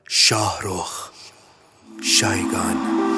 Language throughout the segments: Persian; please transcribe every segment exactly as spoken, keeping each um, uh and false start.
شاهرخ شایگان.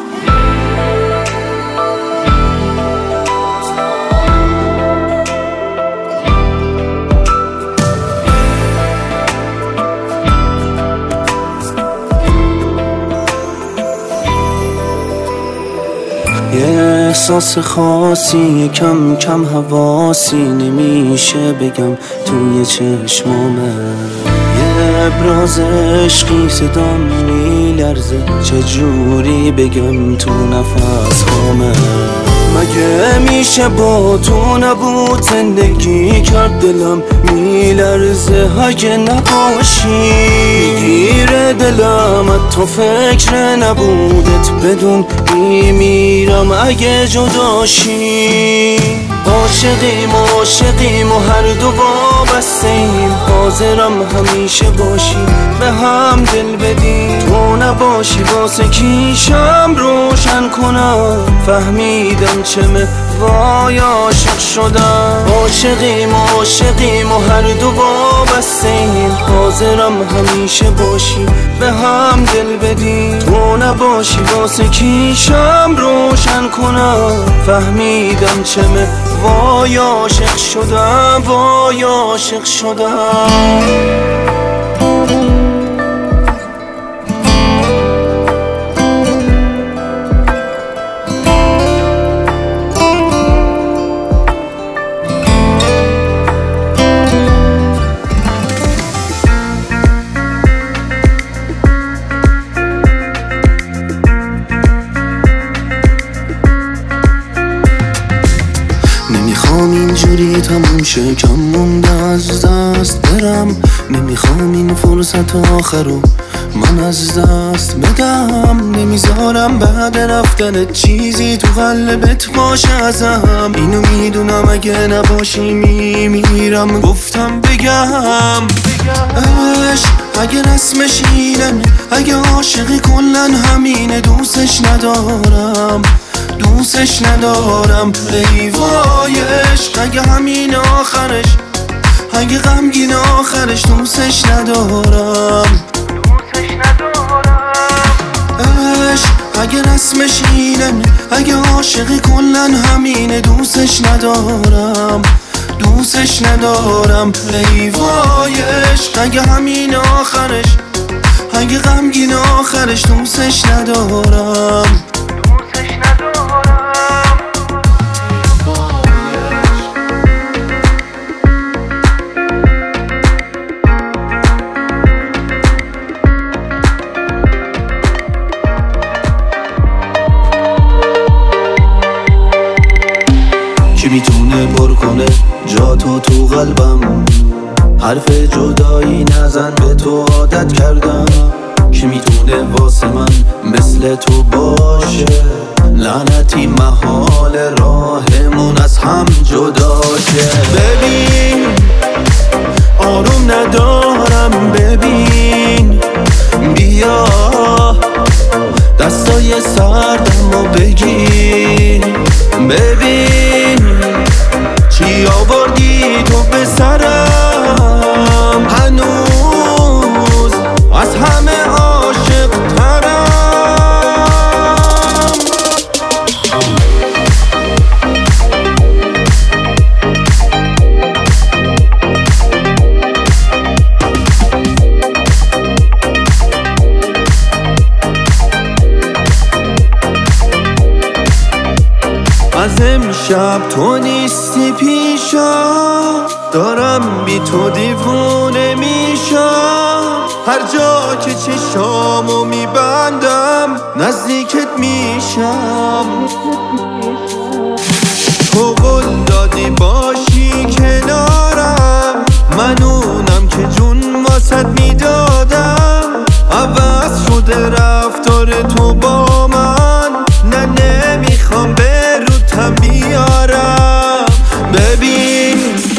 یه احساس خاصی کم کم حواسی نمیشه بگم توی چشمامه، یه ابراز عشقی صدام میلرزه چجوری بگم تو نفس هامه. مگه میشه با تو نبود زندگی کرد، دلم میلرزه اگه نباشی، میگیره دلم تو فکر نبودت بدون میمیرم اگه جداشی. عاشقیم عاشقیم و هر دو وابسته ایم، حاضرم همیشه باشی به هم دل بدیم، تو نباشی واسه کیشم روشن کنم، فهمیدم چمه وای عاشق شدم. عاشقیم عاشقیم و هر دو وابسته ایم، حاضرم همیشه باشی به هم دل بدیم، تو نباشی واسه کیشم روشن کنم، فهمیدم چمه وای عاشق شدم وای عاشق شدم. نمیخوام اینجوری تموم شه کم مونده از دست برم، نمیخوام این فرصت آخرو من از دست بدم، نمیذارم بعد رفتن چیزی تو قلبت باشه ازم، اینو میدونم اگه نباشی میمیرم گفتم بگم. عشق اگه رسمش اینه، اگه عاشقی کلن همینه، دوستش ندارم دوستش ندارم ای وای عشق اگه همین آخرش، اگه غمگین آخرش دوستش ندارم دوستش ندارم. عشق اگه رسمش اینه، اگه عاشقی کلن همینه، دوستش ندارم دوستش ندارم ای وای عشق اگه همین آخرش، اگه غمگین آخرش دوستش ندارم. کی میتونه پر کنه جا تو تو قلبم، حرف جدایی نزن به تو عادت کردم، کی میتونه واسه من مثل تو باشه، لعنتی محال راهمون از هم جدا شه. ببین آروم ندارم، ببین بیا دستای سردمو بگیر، ببین چی آوردی تو به سرم، هنوز از همه عاشق ترم. از امشب تو نیستی پیشم، دارم بی تو دیوونه میشم، هر جا که چشامو میبندم نزدیکت میشم، تو قول دادی باشی کنارم، من اونم که جون واسد میدادم، عوض شده رفتار تو با من، نه نمیخوام به روتم بیارم. ببین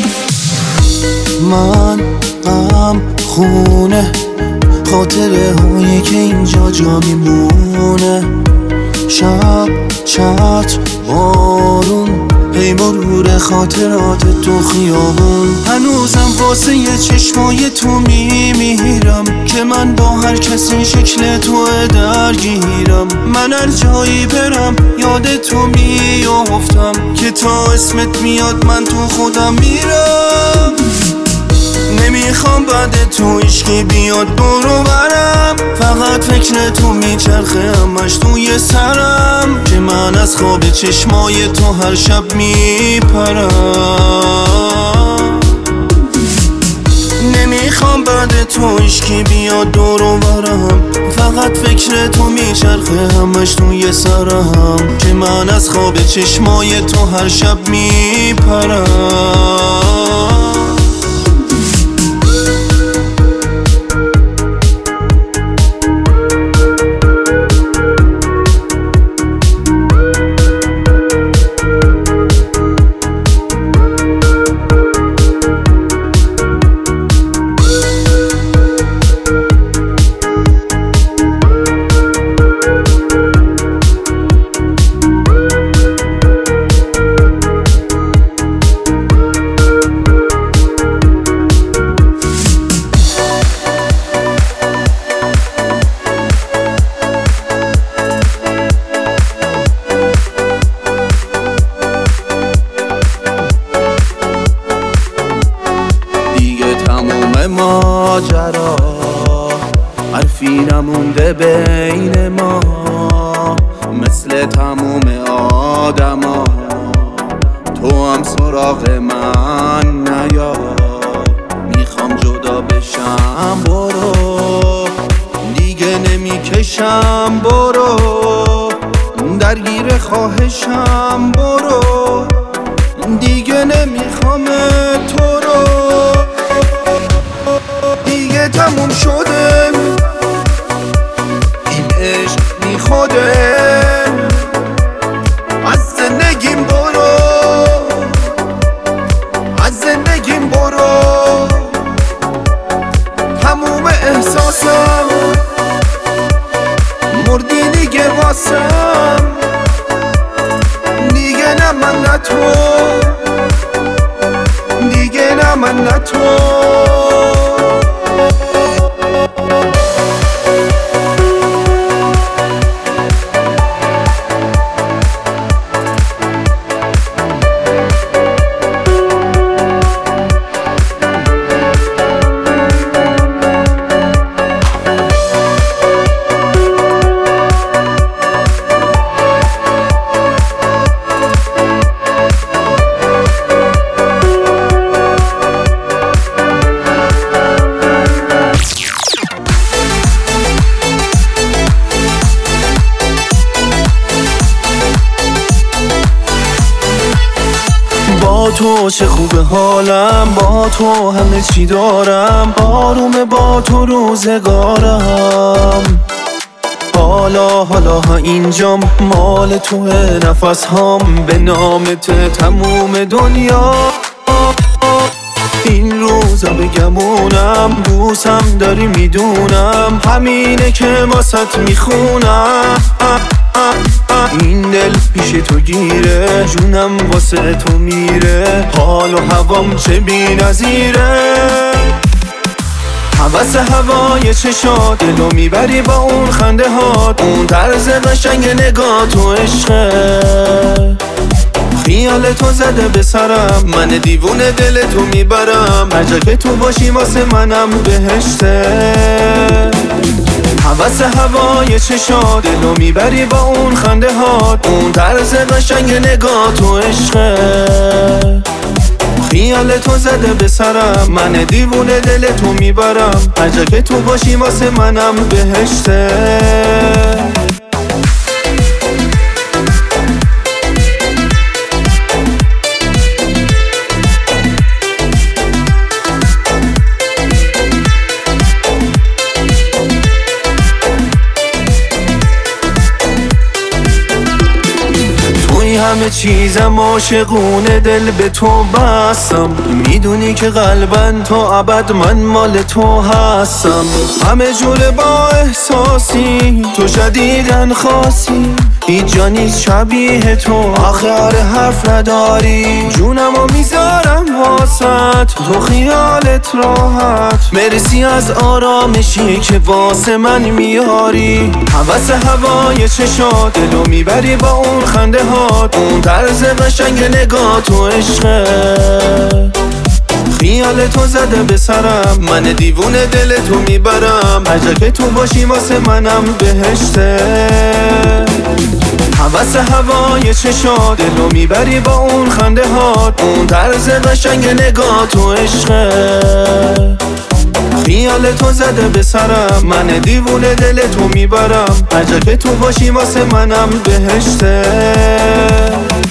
من غم خونه خاطره هایی که اینجا جا میمونه، شب چتر بارون هی مرور خاطرات تو خیابون، هنوزم واسه یه چشمای تو میمیرم که من با هر کسی شکل تو درگیرم. من هر جایی برم یاد تو میافتم که تا اسمت میاد من تو خودم میرم. نمیخوام بعد تو عشقی بیاد برو برم، فقط فکر تو میچرخه همش توی سرم که من از خواب چشمای تو هر شب میپرم. نمیخوام بعد تو عشقی بیاد برو برم، فقط فکر تو میچرخه همش توی سرم که من از خواب چشمای تو هر شب میپرم. ماجرا حرفی نمونده بین ما، مثل تموم آدما تو هم سراغ من نیا. میخوام جدا بشم برو، دیگه نمیکشم برو، درگیر خواهشم برو، دیگه نمیخوام تو رو. دیگه تموم شده این عشق بی خوده، از زندگیم برو، از زندگیم برو. تموم احساسم مردی دیگه واسم، دیگه نه من نه تو، دیگه نه من نه تو. با تو چه خوبه حالم، با تو همه چی دارم، آرومه با تو روزگارم. حالا حالا ها اینجام مال توه، نفس هام به نامت تموم دنیا. این روزا بگمونم دوستم داری میدونم، همینه که واسط میخونم. این دل پیش تو گیره، جونم واسه تو میره، حال و هوام چه بی نظیره. حوث هوای چشات دلو میبری با اون خنده هات، اون طرز قشنگ نگاه تو عشقه. خیال تو زده به سرم، من دیوونه دل تو میبرم، هر جا که تو باشی واسه منم بهشته. حوث هوای چشات دلو میبری با اون خنده هات، اون طرز قشنگ نگاه تو عشقه. خیال تو زده به سرم، من دیوونه دل تو میبرم، هر جا که تو باشی واسه منم بهشته. همه چیزم عاشقونه دل به تو بستم، میدونی که قلباً تا ابد من مال تو هستم. همه جوره با احساسی تو شدیدن خاصی، هیچ جا نیست شبیه تو، آخه آره حرف نداری. جونمو میذارم واسط، تو خیالت راحت. مرسی از آرامشی که واسه من میاری. هوس هوای چشات دلو میبری با اون خنده هات. اون طرز قشنگ نگاه تو عشقه، خیال تو زده به سرم. من دیوونه دل تو میبرم، هر که تو باشی واسه منم بهشته. هوس هوای چشات دلو میبری با اون خنده هات. اون طرز قشنگ نگاه تو عشقه، خیال تو زده به سرم. من دیوونه دل تو میبرم، هر جا که تو باشی واسه منم بهشته.